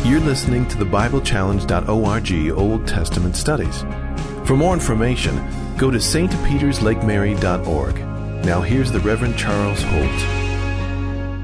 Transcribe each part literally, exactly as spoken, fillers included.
You're listening to the Bible Challenge dot org Old Testament Studies. For more information, go to S T Peters Lake Mary dot org. Now here's the Reverend Charles Holt.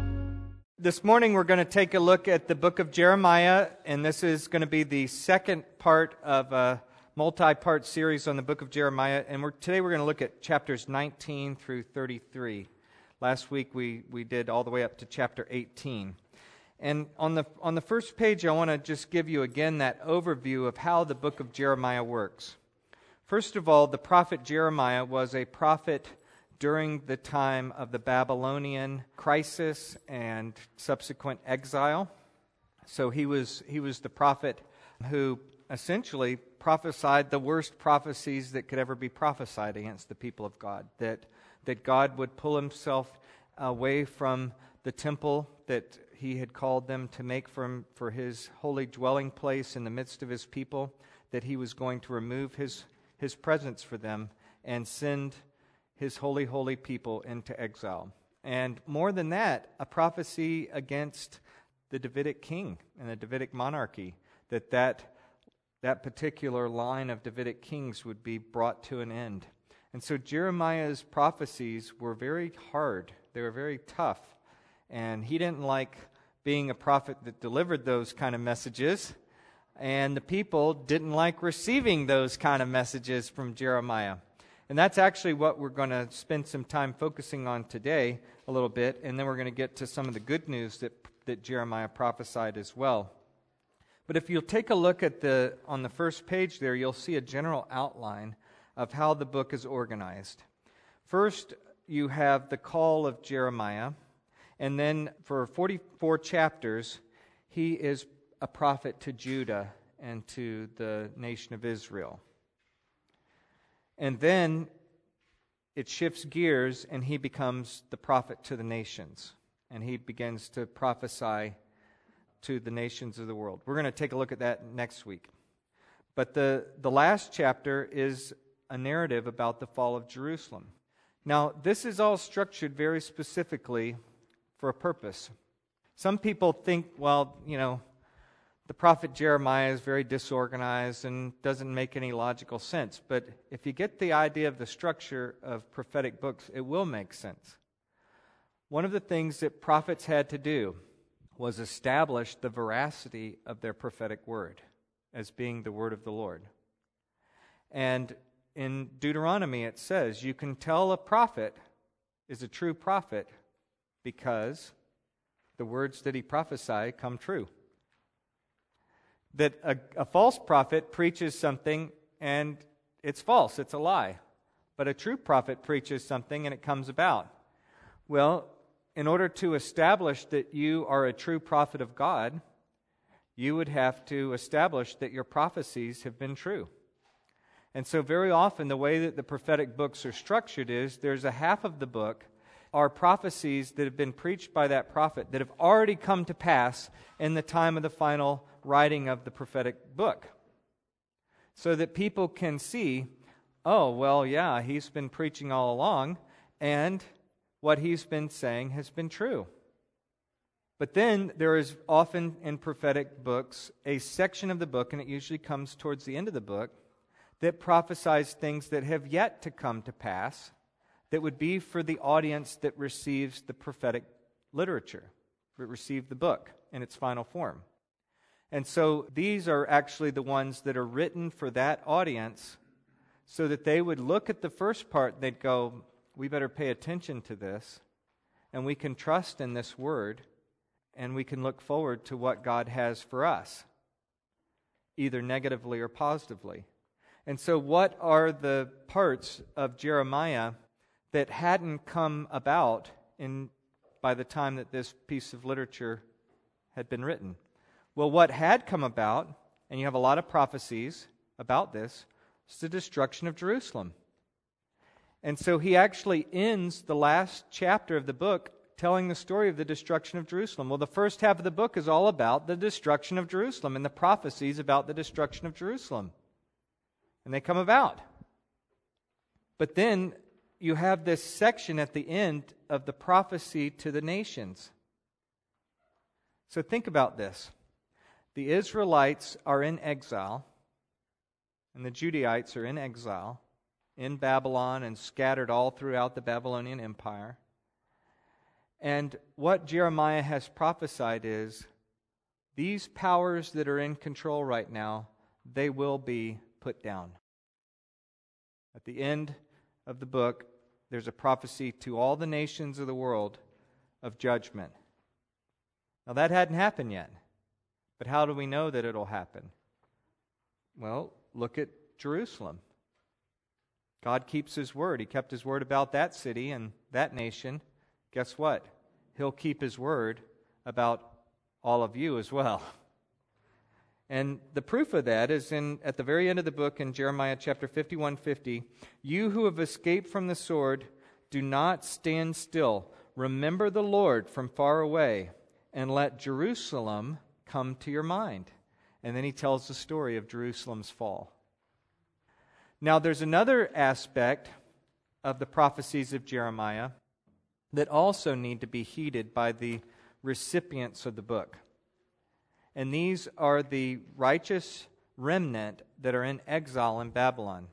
This morning we're going to take a look at the book of Jeremiah, and this is going to be the second part of a multi-part series on the book of Jeremiah. And we're, today we're going to look at chapters nineteen through thirty-three. Last week we, we did all the way up to chapter eighteen. And on the on the first page, I want to just give you again that overview of how the book of Jeremiah works. First of all, the prophet Jeremiah was a prophet during the time of the Babylonian crisis and subsequent exile. So he was he was the prophet who essentially prophesied the worst prophecies that could ever be prophesied against the people of God, that that God would pull himself away from the temple that he had called them to make for, for his holy dwelling place in the midst of his people, that he was going to remove his, his presence for them and send his holy, holy people into exile. And more than that, a prophecy against the Davidic king and the Davidic monarchy, that that, that particular line of Davidic kings would be brought to an end. And so Jeremiah's prophecies were very hard. They were very tough. And he didn't like being a prophet that delivered those kind of messages. And the people didn't like receiving those kind of messages from Jeremiah. And that's actually what we're going to spend some time focusing on today a little bit. And then we're going to get to some of the good news that, that Jeremiah prophesied as well. But if you'll take a look at the on the first page there, you'll see a general outline of how the book is organized. First, you have the call of Jeremiah. And then for forty-four chapters, he is a prophet to Judah and to the nation of Israel. And then it shifts gears and he becomes the prophet to the nations. And he begins to prophesy to the nations of the world. We're going to take a look at that next week. But the, the last chapter is a narrative about the fall of Jerusalem. Now, this is all structured very specifically for a purpose. Some people think, well, you know, the prophet Jeremiah is very disorganized and doesn't make any logical sense. But if you get the idea of the structure of prophetic books, it will make sense. One of the things that prophets had to do was establish the veracity of their prophetic word as being the word of the Lord. And in Deuteronomy it says, you can tell a prophet is a true prophet because the words that he prophesied come true. That a, a false prophet preaches something and it's false, it's a lie. But a true prophet preaches something and it comes about. Well, in order to establish that you are a true prophet of God, you would have to establish that your prophecies have been true. And so very often the way that the prophetic books are structured is there's a half of the book are prophecies that have been preached by that prophet that have already come to pass in the time of the final writing of the prophetic book. So that people can see, oh, well, yeah, he's been preaching all along, and what he's been saying has been true. But then there is often in prophetic books a section of the book, and it usually comes towards the end of the book, that prophesies things that have yet to come to pass, that would be for the audience that receives the prophetic literature, that received the book in its final form. And so these are actually the ones that are written for that audience so that they would look at the first part, they'd go, we better pay attention to this, and we can trust in this word, and we can look forward to what God has for us, either negatively or positively. And so what are the parts of Jeremiah that hadn't come about in by the time that this piece of literature had been written? Well, what had come about, and you have a lot of prophecies about this, is the destruction of Jerusalem. And so he actually ends the last chapter of the book telling the story of the destruction of Jerusalem. Well, the first half of the book is all about the destruction of Jerusalem and the prophecies about the destruction of Jerusalem. And they come about. But then you have this section at the end of the prophecy to the nations. So think about this. The Israelites are in exile, and the Judaites are in exile in Babylon and scattered all throughout the Babylonian Empire. And what Jeremiah has prophesied is, these powers that are in control right now, they will be put down. At the end of the book, there's a prophecy to all the nations of the world of judgment. Now that hadn't happened yet. But how do we know that it'll happen? Well, look at Jerusalem. God keeps His word. He kept His word about that city and that nation. Guess what? He'll keep His word about all of you as well. And the proof of that is in at the very end of the book in Jeremiah chapter fifty-one fifty. You who have escaped from the sword, do not stand still. Remember the Lord from far away, and let Jerusalem come to your mind. And then he tells the story of Jerusalem's fall. Now there's another aspect of the prophecies of Jeremiah that also need to be heeded by the recipients of the book. And these are the righteous remnant that are in exile in Babylon.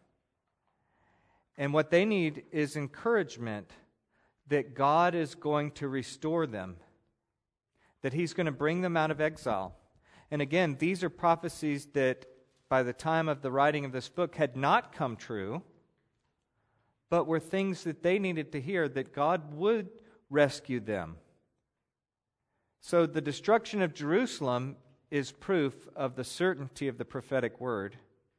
And what they need is encouragement that God is going to restore them, that He's going to bring them out of exile. And again, these are prophecies that by the time of the writing of this book had not come true, but were things that they needed to hear, that God would rescue them. So the destruction of Jerusalem is proof of the certainty of the prophetic word,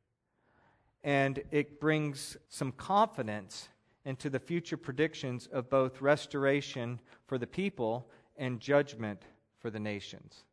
and it brings some confidence into the future predictions of both restoration for the people and judgment for the nations.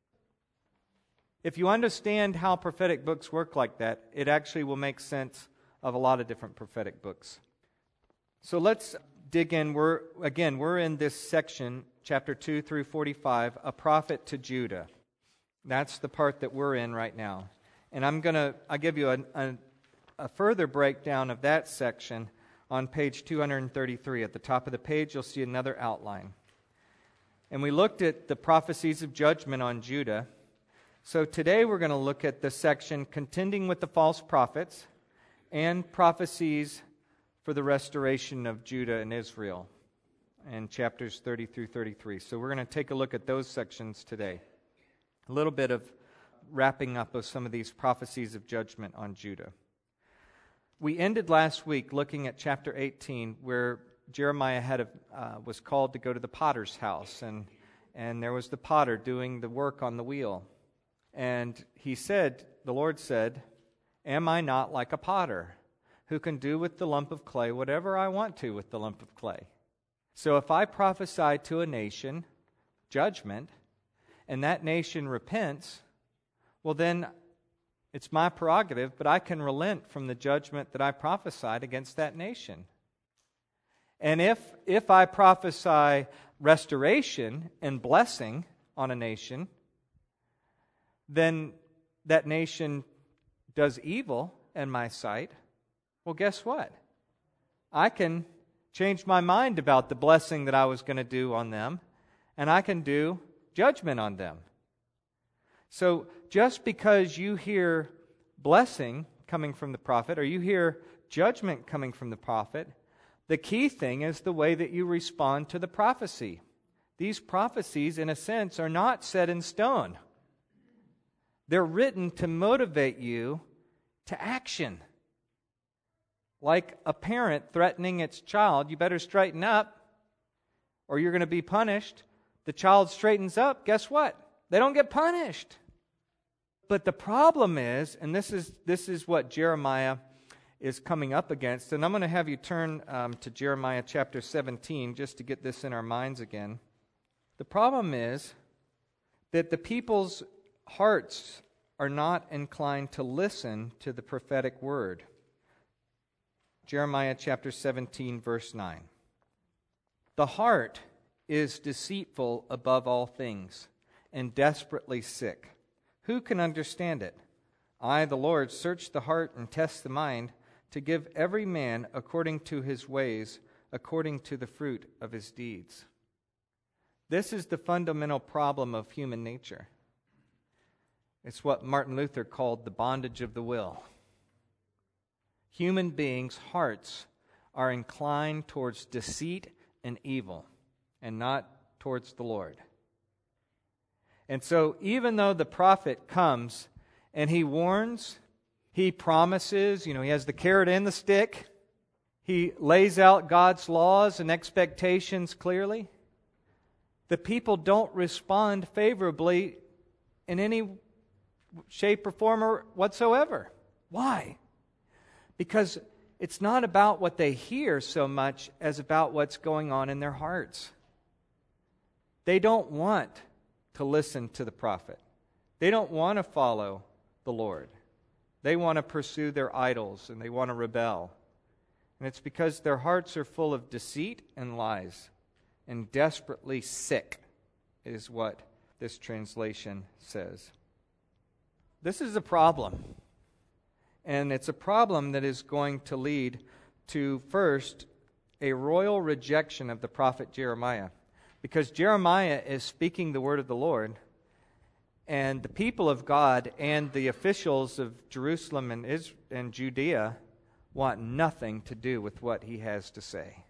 If you understand how prophetic books work like that, it actually will make sense of a lot of different prophetic books. So let's dig in. We're again, we're in this section, chapter two through forty-five, a prophet to Judah. That's the part that we're in right now. And I'm going to I'll give you a, a, a further breakdown of that section on page two thirty-three. At the top of the page, you'll see another outline. And we looked at the prophecies of judgment on Judah. So today we're going to look at the section contending with the false prophets and prophecies for the restoration of Judah and Israel in chapters thirty through thirty-three. So we're going to take a look at those sections today. A little bit of wrapping up of some of these prophecies of judgment on Judah. We ended last week looking at chapter eighteen, where Jeremiah had a, uh, was called to go to the potter's house, and and there was the potter doing the work on the wheel. And he said, the Lord said, "Am I not like a potter, who can do with the lump of clay whatever I want to with the lump of clay? So if I prophesy to a nation judgment, and that nation repents, well then it's my prerogative, but I can relent from the judgment that I prophesied against that nation. And if if I prophesy restoration and blessing on a nation, then that nation does evil in my sight, well, guess what? I can change my mind about the blessing that I was going to do on them, and I can do judgment on them. So just because you hear blessing coming from the prophet, or you hear judgment coming from the prophet, the key thing is the way that you respond to the prophecy. These prophecies, in a sense, are not set in stone. They're written to motivate you to action. Like a parent threatening its child, you better straighten up or you're going to be punished. The child straightens up, guess what? They don't get punished. But the problem is, and this is this is what Jeremiah is coming up against, and I'm going to have you turn um, to Jeremiah chapter seventeen just to get this in our minds again. The problem is that the people's hearts are not inclined to listen to the prophetic word. Jeremiah chapter seventeen, verse nine. The heart is deceitful above all things, and desperately sick. Who can understand it? I, the Lord, search the heart and test the mind, to give every man according to his ways, according to the fruit of his deeds. This is the fundamental problem of human nature. It's what Martin Luther called the bondage of the will. Human beings' hearts are inclined towards deceit and evil, and not towards the Lord. And so even though the prophet comes and he warns, he promises, you know, he has the carrot and the stick, he lays out God's laws and expectations clearly, the people don't respond favorably in any shape or form or whatsoever. Why? Because it's not about what they hear so much as about what's going on in their hearts. They don't want to listen to the prophet. They don't want to follow the Lord. They want to pursue their idols and they want to rebel. And it's because their hearts are full of deceit and lies and desperately sick, is what this translation says. This is a problem. And it's a problem that is going to lead to, first, a royal rejection of the prophet Jeremiah. Because Jeremiah is speaking the word of the Lord, and the people of God and the officials of Jerusalem and, Israel and Judea want nothing to do with what he has to say.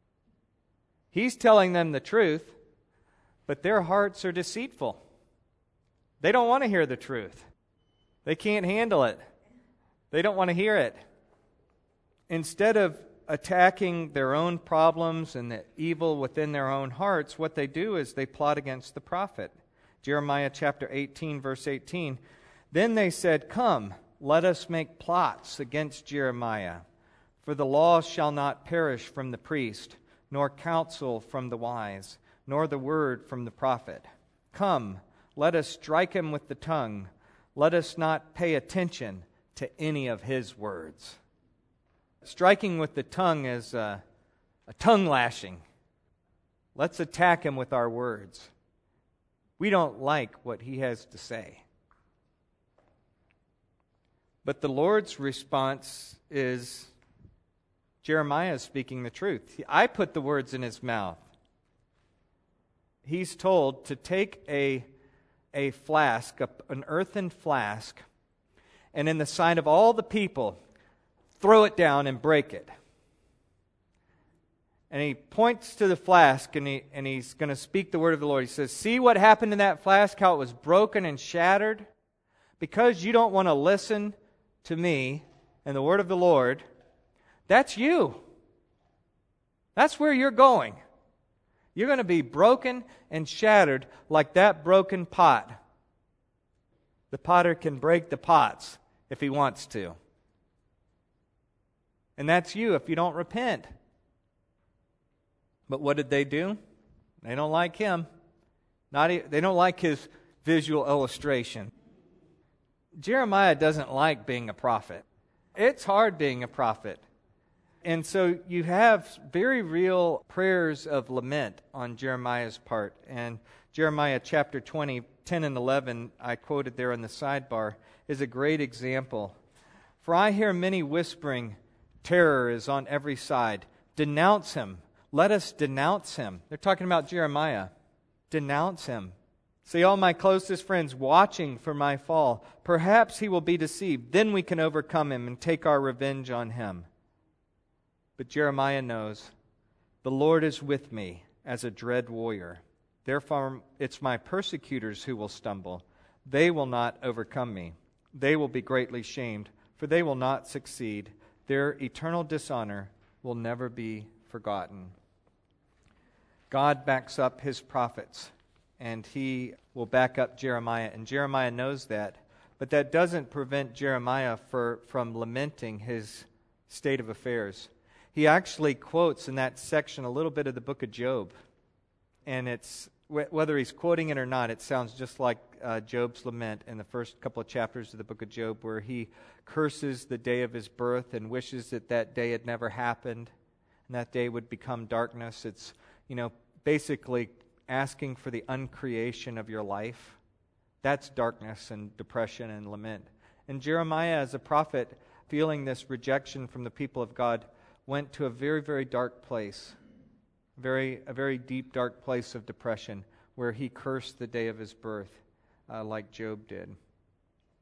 He's telling them the truth, but their hearts are deceitful. They don't want to hear the truth. They can't handle it. They don't want to hear it. Instead of attacking their own problems and the evil within their own hearts, what they do is they plot against the prophet. Jeremiah chapter eighteen, verse eighteen. Then they said, "Come, let us make plots against Jeremiah. For the law shall not perish from the priest, nor counsel from the wise, nor the word from the prophet. Come, let us strike him with the tongue. Let us not pay attention to any of his words." Striking with the tongue is a, a tongue lashing. Let's attack him with our words. We don't like what he has to say. But the Lord's response is, Jeremiah is speaking the truth. I put the words in his mouth. He's told to take a, a flask, a, an earthen flask, and in the sight of all the people, throw it down and break it. And he points to the flask, and, he, and he's going to speak the word of the Lord. He says, "See what happened in that flask, how it was broken and shattered? Because you don't want to listen to me and the word of the Lord, that's you. That's where you're going. You're going to be broken and shattered like that broken pot. The potter can break the pots if he wants to. And that's you if you don't repent." But what did they do? They don't like him. Not e- they don't like his visual illustration. Jeremiah doesn't like being a prophet. It's hard being a prophet. And so you have very real prayers of lament on Jeremiah's part. And Jeremiah chapter twenty, ten and eleven, I quoted there in the sidebar, is a great example. "For I hear many whispering, terror is on every side. Denounce him. Let us denounce him." They're talking about Jeremiah. Denounce him. "See all my closest friends watching for my fall. Perhaps he will be deceived. Then we can overcome him and take our revenge on him." But Jeremiah knows, "The Lord is with me as a dread warrior. Therefore it's my persecutors who will stumble. They will not overcome me. They will be greatly shamed, for they will not succeed. Their eternal dishonor will never be forgotten." God backs up his prophets, and he will back up Jeremiah, and Jeremiah knows that. But that doesn't prevent Jeremiah for, from lamenting his state of affairs. He actually quotes in that section a little bit of the book of Job, and it's whether he's quoting it or not, it sounds just like uh, Job's lament in the first couple of chapters of the book of Job, where he curses the day of his birth and wishes that that day had never happened, and that day would become darkness. It's, you know, basically asking for the uncreation of your life. That's darkness and depression and lament. And Jeremiah, as a prophet, feeling this rejection from the people of God, went to a very, very dark place, very a very deep, dark place of depression, where he cursed the day of his birth, uh, like Job did.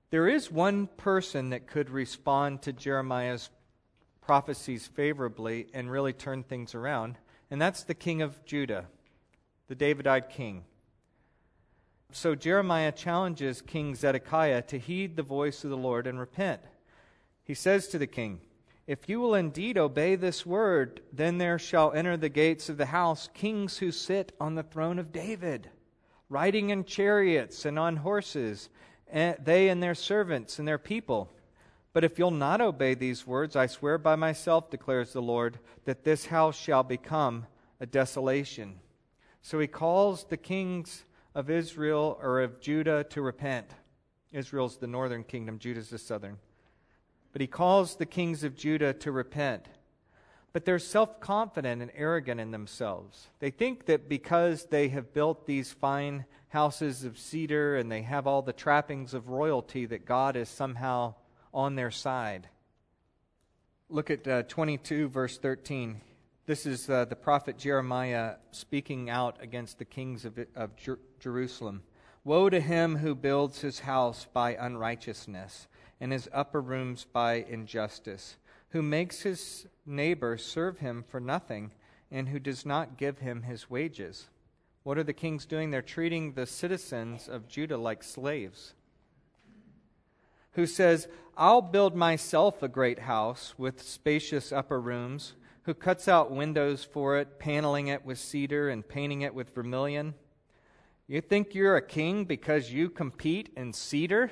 There is one person that could respond to Jeremiah's prophecies favorably and really turn things around, and that's the king of Judah, the Davidite king. So Jeremiah challenges King Zedekiah to heed the voice of the Lord and repent. He says to the king, "If you will indeed obey this word, then there shall enter the gates of the house kings who sit on the throne of David, riding in chariots and on horses, and they and their servants and their people. But if you'll not obey these words, I swear by myself, declares the Lord, that this house shall become a desolation." So he calls the kings of Israel or of Judah to repent. Israel's the northern kingdom, Judah's the southern. But he calls the kings of Judah to repent. But they're self-confident and arrogant in themselves. They think that because they have built these fine houses of cedar and they have all the trappings of royalty, that God is somehow on their side. Look at uh, twenty-two, verse thirteen. This is uh, the prophet Jeremiah speaking out against the kings of, of Jer- Jerusalem. "Woe to him who builds his house by unrighteousness, and his upper rooms by injustice, who makes his neighbor serve him for nothing, and who does not give him his wages." What are the kings doing? They're treating the citizens of Judah like slaves. Who says, "I'll build myself a great house with spacious upper rooms," who cuts out windows for it, paneling it with cedar and painting it with vermilion. You think you're a king because you compete in cedar?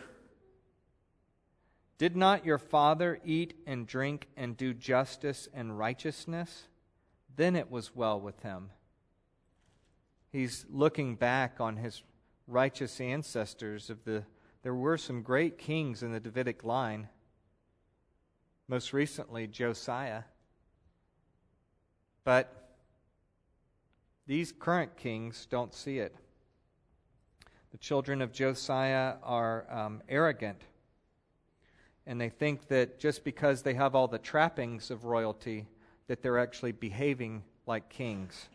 Did not your father eat and drink and do justice and righteousness? Then it was well with him. He's looking back on his righteous ancestors of the There were some great kings in the Davidic line. Most recently, Josiah. But these current kings don't see it. The children of Josiah are um, arrogant. And they think that just because they have all the trappings of royalty, that they're actually behaving like kings.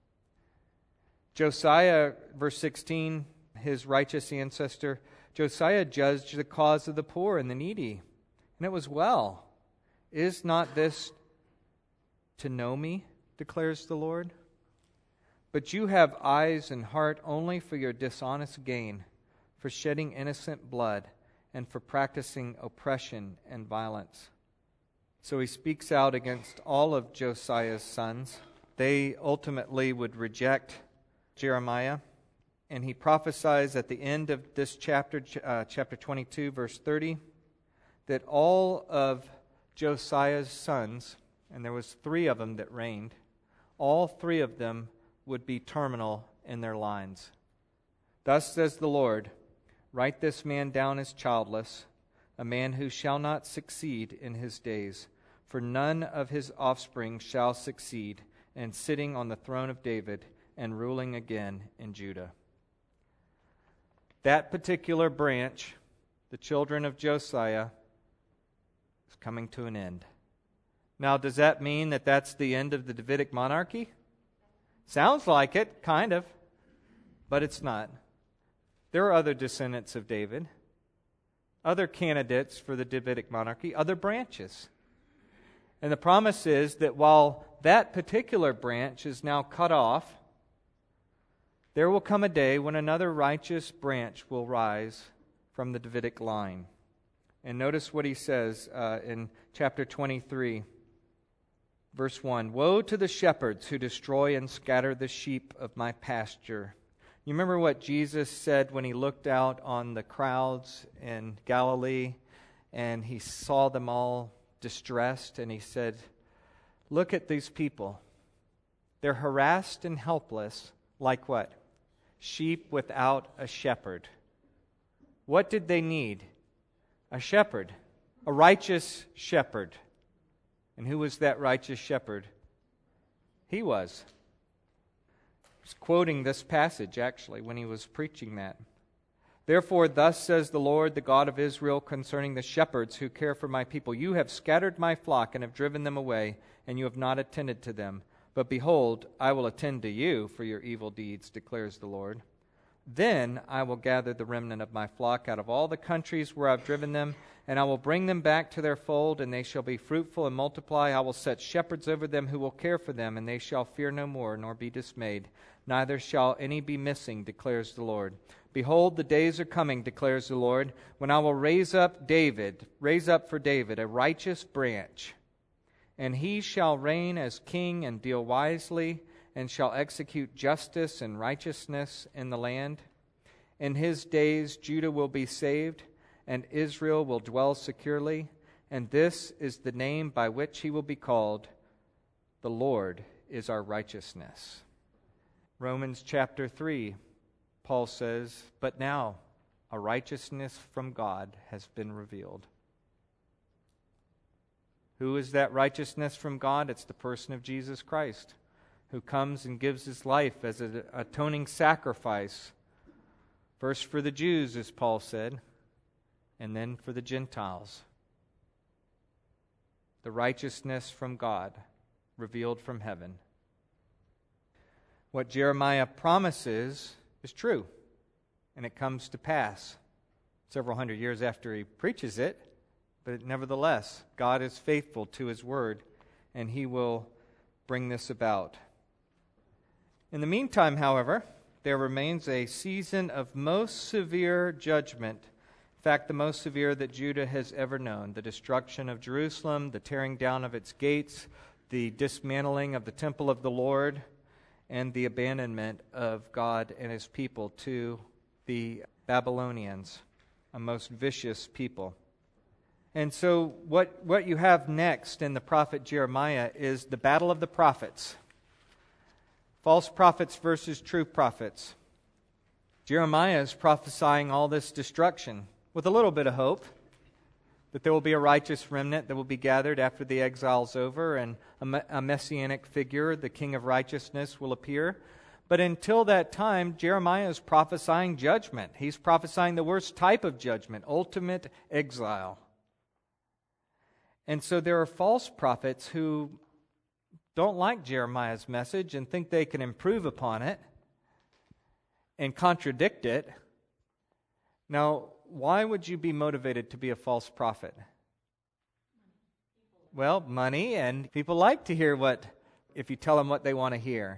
Josiah, verse sixteen, his righteous ancestor, Josiah judged the cause of the poor and the needy, and it was well. Is not this to know me, declares the Lord? But you have eyes and heart only for your dishonest gain, for shedding innocent blood, and for practicing oppression and violence. So he speaks out against all of Josiah's sons. They ultimately would reject Jeremiah. And he prophesies at the end of this chapter, uh, chapter twenty-two, verse thirty, that all of Josiah's sons, and there was three of them that reigned, all three of them would be terminal in their lines. Thus says the Lord, "Write this man down as childless, a man who shall not succeed in his days, for none of his offspring shall succeed in sitting on the throne of David and ruling again in Judah." That particular branch, the children of Josiah, is coming to an end. Now, does that mean that that's the end of the Davidic monarchy? Sounds like it, kind of, but it's not. There are other descendants of David, other candidates for the Davidic monarchy, other branches. And the promise is that while that particular branch is now cut off, there will come a day when another righteous branch will rise from the Davidic line. And notice what he says uh, in chapter twenty-three, verse one. "Woe to the shepherds who destroy and scatter the sheep of my pasture." You remember what Jesus said when he looked out on the crowds in Galilee and he saw them all distressed, and he said, "Look at these people. They're harassed and helpless like what? Sheep without a shepherd." What did they need? A shepherd, a righteous shepherd. And who was that righteous shepherd? He was. He was quoting this passage, actually, when he was preaching that. "Therefore, thus says the Lord, the God of Israel, concerning the shepherds who care for my people, you have scattered my flock and have driven them away, and you have not attended to them. But behold, I will attend to you for your evil deeds, declares the Lord. Then I will gather the remnant of my flock out of all the countries where I've driven them, and I will bring them back to their fold, and they shall be fruitful and multiply. I will set shepherds over them who will care for them, and they shall fear no more, nor be dismayed. Neither shall any be missing, declares the Lord. Behold, the days are coming, declares the Lord, when I will raise up David, raise up for David a righteous branch, and he shall reign as king and deal wisely, and shall execute justice and righteousness in the land. In his days Judah will be saved, and Israel will dwell securely, and this is the name by which he will be called: the Lord is our righteousness. Romans chapter three, Paul says, but now a righteousness from God has been revealed. Who is that righteousness from God? It's the person of Jesus Christ, who comes and gives his life as an atoning sacrifice, first for the Jews, as Paul said, and then for the Gentiles. The righteousness from God, revealed from heaven. What Jeremiah promises is true, and it comes to pass several hundred years after he preaches it, but nevertheless, God is faithful to his word, and he will bring this about. In the meantime, however, there remains a season of most severe judgment. In fact, the most severe that Judah has ever known. The destruction of Jerusalem, the tearing down of its gates, the dismantling of the temple of the Lord, and the abandonment of God and his people to the Babylonians, a most vicious people. And so what, what you have next in the prophet Jeremiah is the battle of the prophets. False prophets versus true prophets. Jeremiah is prophesying all this destruction with a little bit of hope that there will be a righteous remnant that will be gathered after the exile's over, and a, a messianic figure, the King of Righteousness, will appear. But until that time, Jeremiah is prophesying judgment. He's prophesying the worst type of judgment, ultimate exile. And so there are false prophets who don't like Jeremiah's message and think they can improve upon it and contradict it. Now, why would you be motivated to be a false prophet? Well, money, and people like to hear what, if you tell them what they want to hear.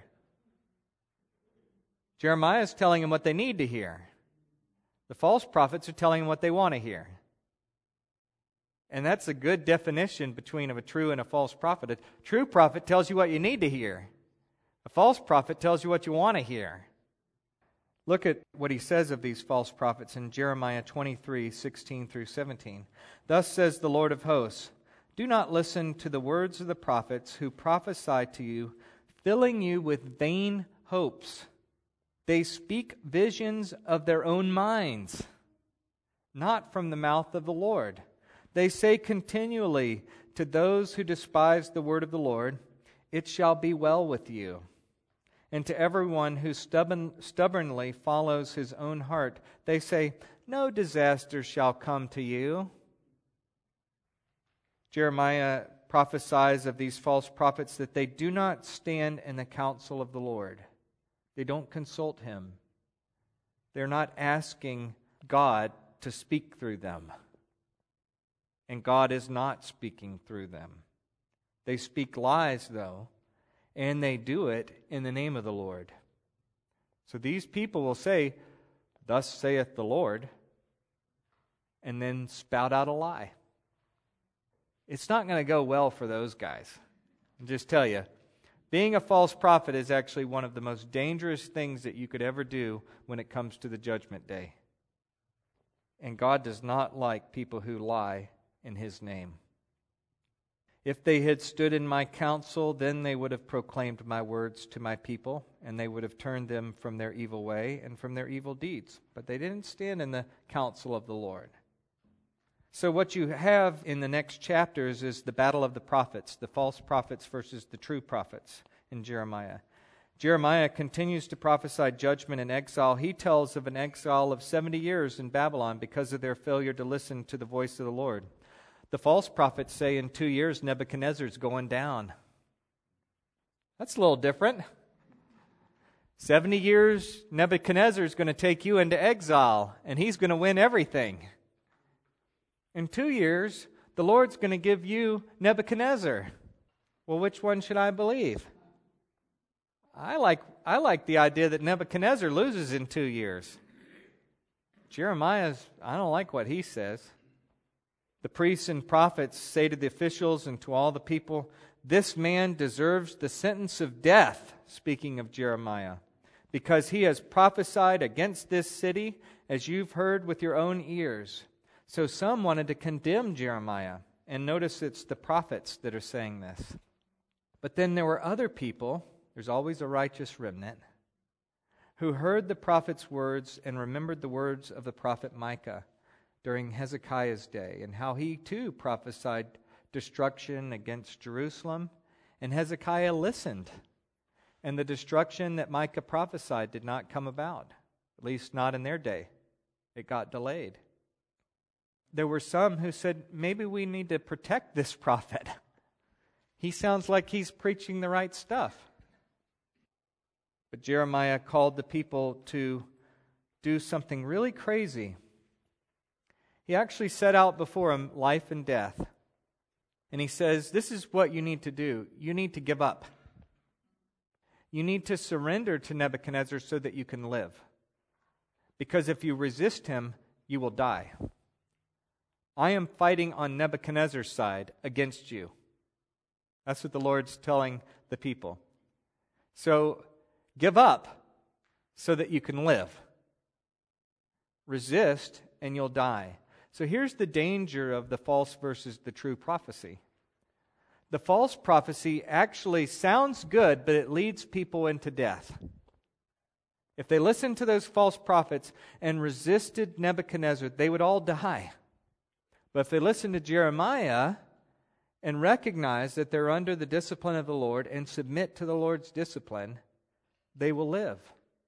Jeremiah is telling them what they need to hear. The false prophets are telling them what they want to hear. And that's a good definition between a true and a false prophet. A true prophet tells you what you need to hear. A false prophet tells you what you want to hear. Look at what he says of these false prophets in Jeremiah twenty-three, sixteen through seventeen. Thus says the Lord of hosts, do not listen to the words of the prophets who prophesy to you, filling you with vain hopes. They speak visions of their own minds, not from the mouth of the Lord. They say continually to those who despise the word of the Lord, it shall be well with you. And to everyone who stubborn, stubbornly follows his own heart, they say, no disaster shall come to you. Jeremiah prophesies of these false prophets that they do not stand in the counsel of the Lord. They don't consult him. They're not asking God to speak through them. And God is not speaking through them. They speak lies, though, and they do it in the name of the Lord. So these people will say, thus saith the Lord, and then spout out a lie. It's not going to go well for those guys. I'll just tell you, being a false prophet is actually one of the most dangerous things that you could ever do when it comes to the judgment day. And God does not like people who lie in his name. If they had stood in my counsel, then they would have proclaimed my words to my people, and they would have turned them from their evil way and from their evil deeds. But they didn't stand in the counsel of the Lord. So what you have in the next chapters is the battle of the prophets, the false prophets versus the true prophets in Jeremiah. Jeremiah continues to prophesy judgment and exile. He tells of an exile of seventy years in Babylon because of their failure to listen to the voice of the Lord. The false prophets say in two years Nebuchadnezzar's going down. That's a little different. seventy years, Nebuchadnezzar is going to take you into exile, and he's going to win everything. In two years, the Lord's going to give you Nebuchadnezzar. Well, which one should I believe? I like I like the idea that Nebuchadnezzar loses in two years. Jeremiah's, I don't like what he says. The priests and prophets say to the officials and to all the people, "This man deserves the sentence of death," speaking of Jeremiah, "because he has prophesied against this city, as you've heard with your own ears." So some wanted to condemn Jeremiah. And notice it's the prophets that are saying this. But then there were other people, there's always a righteous remnant, who heard the prophet's words and remembered the words of the prophet Micah during Hezekiah's day, and how he too prophesied destruction against Jerusalem. And Hezekiah listened, and the destruction that Micah prophesied did not come about, at least not in their day. It got delayed. There were some who said, maybe we need to protect this prophet. He sounds like he's preaching the right stuff. But Jeremiah called the people to do something really crazy. He actually set out before him life and death. And he says, this is what you need to do. You need to give up. You need to surrender to Nebuchadnezzar so that you can live. Because if you resist him, you will die. I am fighting on Nebuchadnezzar's side against you. That's what the Lord's telling the people. So give up so that you can live. Resist and you'll die. So here's the danger of the false versus the true prophecy. The false prophecy actually sounds good, but it leads people into death. If they listened to those false prophets and resisted Nebuchadnezzar, they would all die. But if they listen to Jeremiah and recognize that they're under the discipline of the Lord and submit to the Lord's discipline, they will live.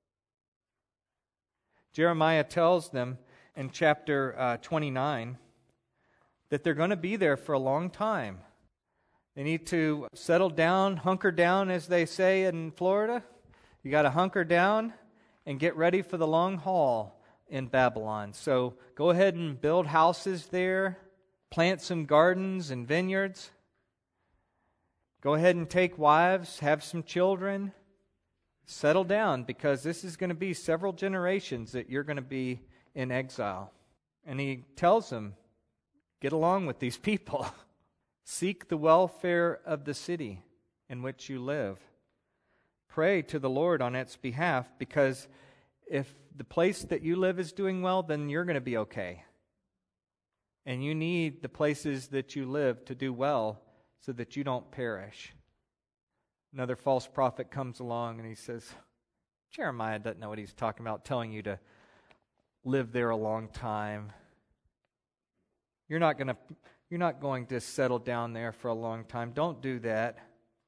Jeremiah tells them in chapter uh, twenty-nine that they're going to be there for a long time. They need to settle down, hunker down, as they say in Florida. You got to hunker down and get ready for the long haul in Babylon. So go ahead and build houses there, plant some gardens and vineyards. Go ahead and take wives, have some children. Settle down, because this is going to be several generations that you're going to be in exile. And he tells them, get along with these people. Seek the welfare of the city in which you live. Pray to the Lord on its behalf, because if the place that you live is doing well, then you're going to be okay. And you need the places that you live to do well so that you don't perish. Another false prophet comes along and he says, Jeremiah doesn't know what he's talking about, telling you to live there a long time. You're not going to, you're not going to settle down there for a long time. Don't do that.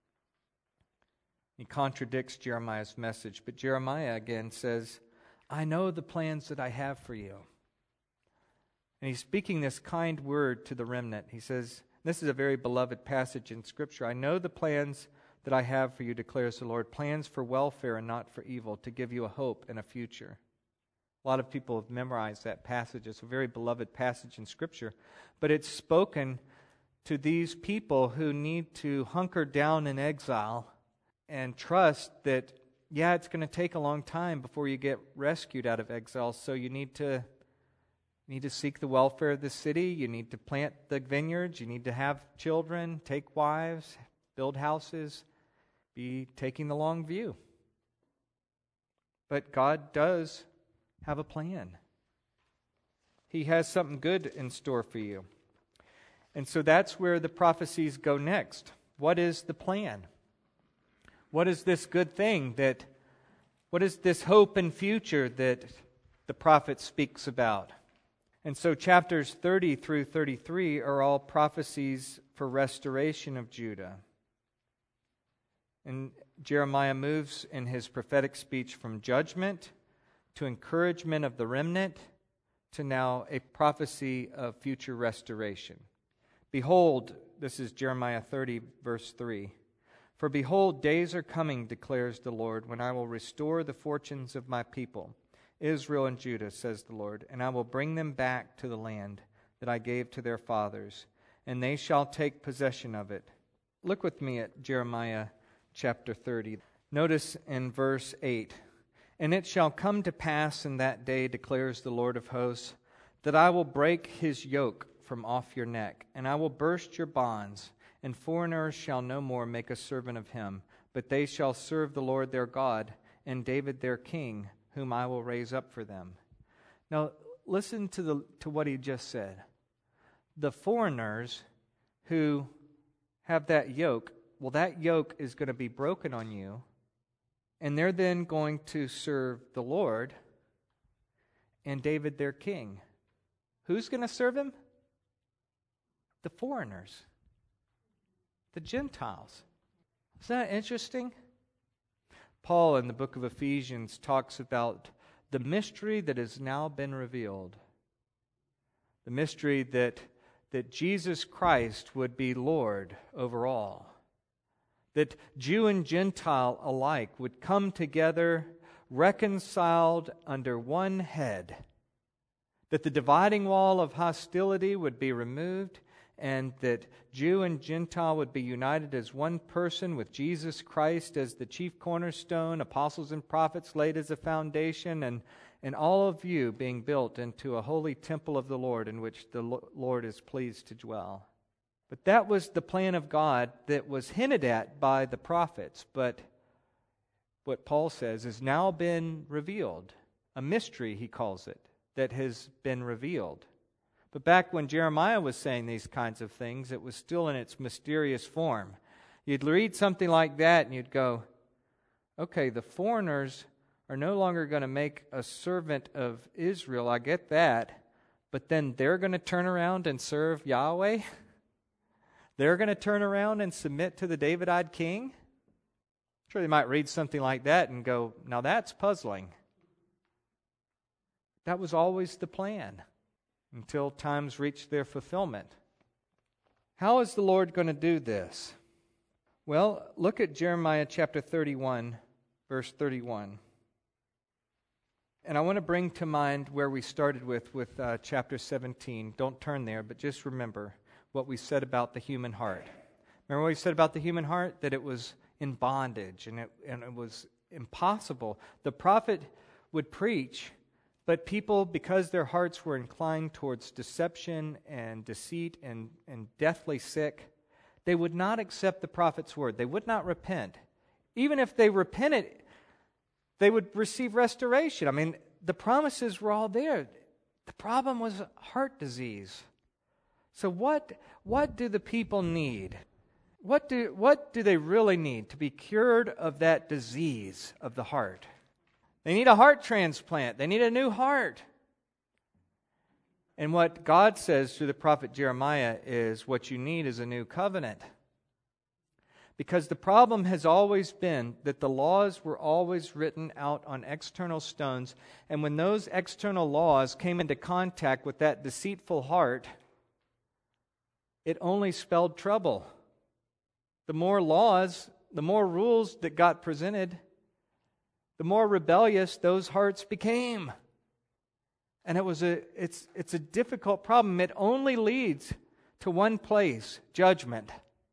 He contradicts Jeremiah's message, but Jeremiah again says, I know the plans that I have for you. And he's speaking this kind word to the remnant. He says, this is a very beloved passage in Scripture. I know the plans that I have for you, declares the Lord, plans for welfare and not for evil, to give you a hope and a future. A lot of people have memorized that passage. It's a very beloved passage in Scripture. But it's spoken to these people who need to hunker down in exile and trust that, yeah, it's going to take a long time before you get rescued out of exile, so you need to You need to seek the welfare of the city. You need to plant the vineyards. You need to have children, take wives, build houses, be taking the long view. But God does have a plan. He has something good in store for you. And so that's where the prophecies go next. What is the plan? What is this good thing that, what is this hope and future that the prophet speaks about? And so chapters thirty through thirty-three are all prophecies for restoration of Judah. And Jeremiah moves in his prophetic speech from judgment to encouragement of the remnant to now a prophecy of future restoration. Behold, this is Jeremiah thirty, verse three. For behold, days are coming, declares the Lord, when I will restore the fortunes of my people, Israel and Judah, says the Lord, and I will bring them back to the land that I gave to their fathers, and they shall take possession of it. Look with me at Jeremiah chapter thirty. Notice in verse eight, And it shall come to pass in that day, declares the Lord of hosts, that I will break his yoke from off your neck, and I will burst your bonds, and foreigners shall no more make a servant of him, but they shall serve the Lord their God, and David their king, whom I will raise up for them. Now, listen to the to what he just said. The foreigners who have that yoke, well, that yoke is going to be broken on you, and they're then going to serve the Lord and David their king. Who's going to serve him? The foreigners. The Gentiles. Isn't that interesting? Paul in the book of Ephesians talks about the mystery that has now been revealed. The mystery that, that Jesus Christ would be Lord over all. That Jew and Gentile alike would come together reconciled under one head. That the dividing wall of hostility would be removed, and that Jew and Gentile would be united as one person with Jesus Christ as the chief cornerstone, apostles and prophets laid as a foundation, and, and all of you being built into a holy temple of the Lord in which the Lord is pleased to dwell. But that was the plan of God that was hinted at by the prophets, but what Paul says has now been revealed. A mystery, he calls it, that has been revealed. But back when Jeremiah was saying these kinds of things, it was still in its mysterious form. You'd read something like that and you'd go, okay, the foreigners are no longer going to make a servant of Israel. I get that. But then they're going to turn around and serve Yahweh? They're going to turn around and submit to the Davidite king? I'm sure they might read something like that and go, now that's puzzling. That was always the plan, until times reach their fulfillment. How is the Lord going to do this? Well, look at Jeremiah chapter thirty-one, verse thirty-one. And I want to bring to mind where we started with, with uh, chapter seventeen. Don't turn there, but just remember what we said about the human heart. Remember what we said about the human heart? That it was in bondage, and it, and it was impossible. The prophet would preach, but people, because their hearts were inclined towards deception and deceit and, and deathly sick, they would not accept the prophet's word. They would not repent. Even if they repented, they would receive restoration. I mean, the promises were all there. The problem was heart disease. So what, what do the people need? What do, what do they really need to be cured of that disease of the heart? They need a heart transplant. They need a new heart. And what God says through the prophet Jeremiah is what you need is a new covenant. Because the problem has always been that the laws were always written out on external stones, and when those external laws came into contact with that deceitful heart, it only spelled trouble. The more laws, the more rules that got presented, the more rebellious those hearts became. And it was a it's it's a difficult problem. It only leads to one place, judgment.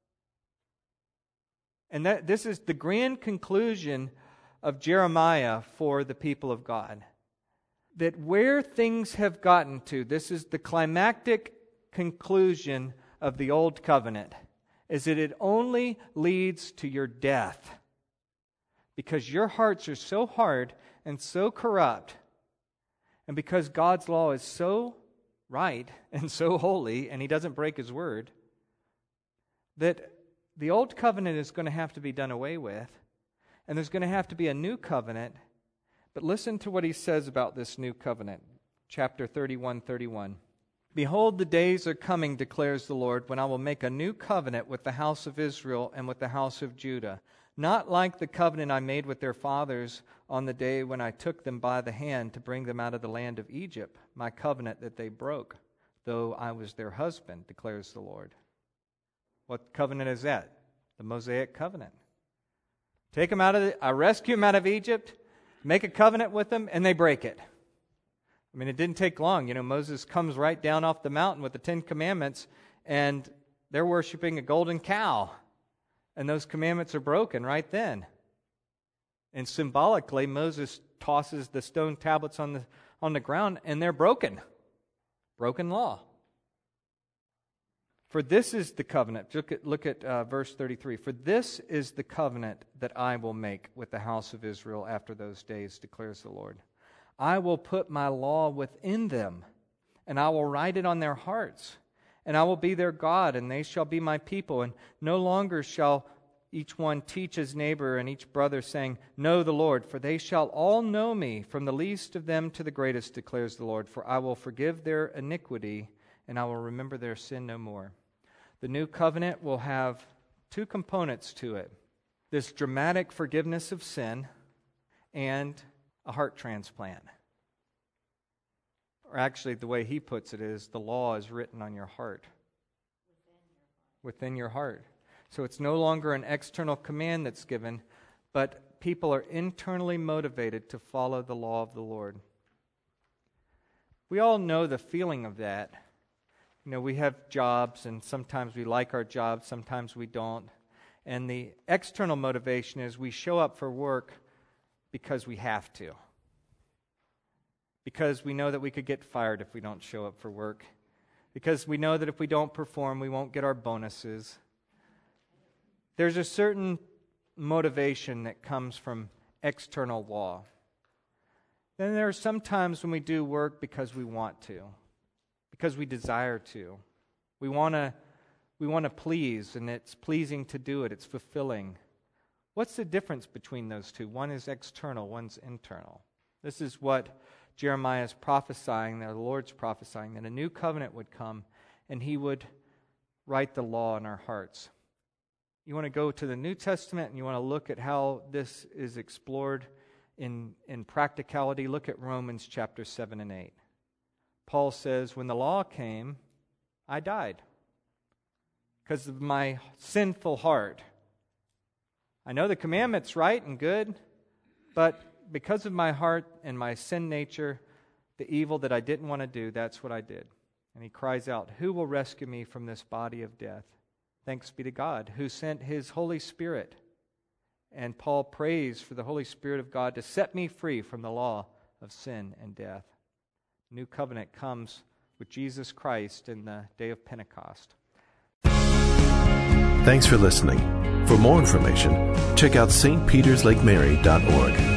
And that this is the grand conclusion of Jeremiah for the people of God. That where things have gotten to, this is the climactic conclusion of the old covenant, is that it only leads to your death. Because your hearts are so hard and so corrupt, and because God's law is so right and so holy, and He doesn't break His word, that the old covenant is going to have to be done away with, and there's going to have to be a new covenant. But listen to what He says about this new covenant. Chapter thirty-one, thirty-one. Behold, the days are coming, declares the Lord, when I will make a new covenant with the house of Israel and with the house of Judah. Not like the covenant I made with their fathers on the day when I took them by the hand to bring them out of the land of Egypt, my covenant that they broke, though I was their husband, declares the Lord. What covenant is that? The Mosaic covenant. take them out of, the, I rescue them out of Egypt, make a covenant with them, and they break it. I mean, it didn't take long. You know, Moses comes right down off the mountain with the Ten Commandments, and they're worshiping a golden cow. And those commandments are broken right then. And symbolically, Moses tosses the stone tablets on the on the ground, and they're broken. Broken law. For this is the covenant. Look at, look at uh, verse thirty-three. For this is the covenant that I will make with the house of Israel after those days, declares the Lord. I will put my law within them, and I will write it on their hearts. And I will be their God, and they shall be my people. And no longer shall each one teach his neighbor and each brother, saying, Know the Lord, for they shall all know me, from the least of them to the greatest, declares the Lord. For I will forgive their iniquity, and I will remember their sin no more. The new covenant will have two components to it. This dramatic forgiveness of sin and a heart transplant. Or actually, the way he puts it is, the law is written on your heart. Within your heart. So it's no longer an external command that's given, but people are internally motivated to follow the law of the Lord. We all know the feeling of that. You know, we have jobs, and sometimes we like our jobs, sometimes we don't. And the external motivation is we show up for work because we have to. Because we know that we could get fired if we don't show up for work. Because we know that if we don't perform, we won't get our bonuses. There's a certain motivation that comes from external law. Then there are some times when we do work because we want to, because we desire to. We want to we want to please, and it's pleasing to do it. It's fulfilling. What's the difference between those two? One is external, one's internal. This is what Jeremiah is prophesying, that the Lord's prophesying, that a new covenant would come, and he would write the law in our hearts. You want to go to the New Testament, and you want to look at how this is explored in, in practicality. Look at Romans chapter seven and eight. Paul says, when the law came, I died because of my sinful heart. I know the commandment's right and good, but because of my heart and my sin nature, the evil that I didn't want to do, that's what I did. And he cries out, who will rescue me from this body of death? Thanks be to God, who sent his Holy Spirit. And Paul prays for the Holy Spirit of God to set me free from the law of sin and death. New covenant comes with Jesus Christ in the day of Pentecost. Thanks for listening. For more information, check out S T Peters Lake Mary dot org.